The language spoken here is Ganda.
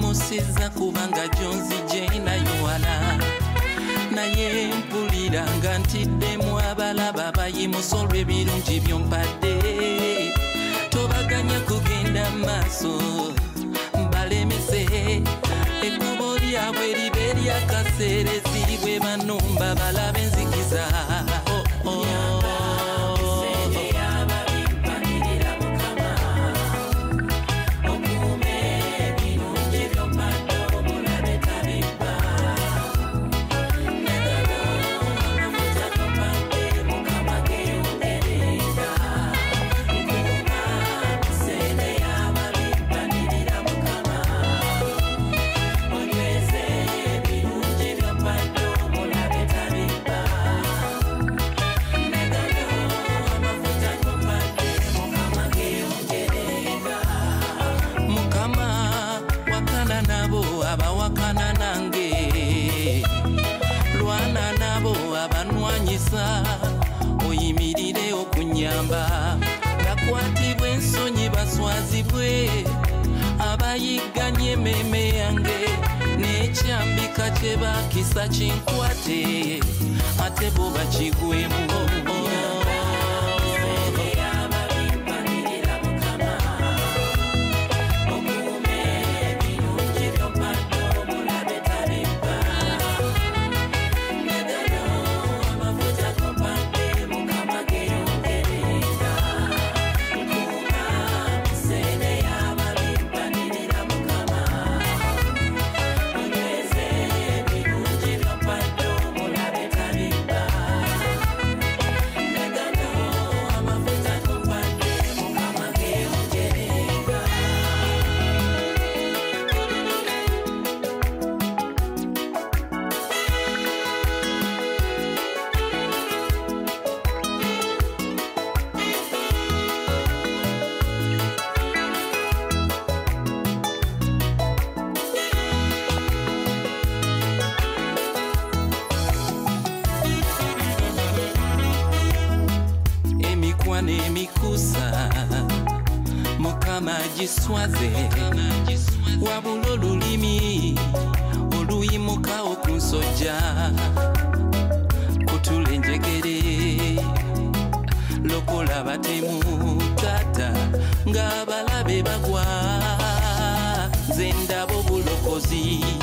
siza kubanga jonzi jena yoala naye mpulira nga ntiddemu abalaba bayimusolwa ebirungi byompadde tobaganya kugenda maaso balemese ekkubo lyabwe libe lyakaseerezi bwe banumba balabe enzikiza abawakana nange lwana nabo abanwanyisa oyimirire okunyamba bakwatibwa ensonyi baswazibwe abayigganye emmeeme yange n'ekyambika kye bakisa kinkwate ate bo bakigwemu emikusa mukama giswaze wabula olulimi oluyimuka okunsojja kutula enjegere lokola batemu tata ng'abalabe bagwa nze ndaba obulokozi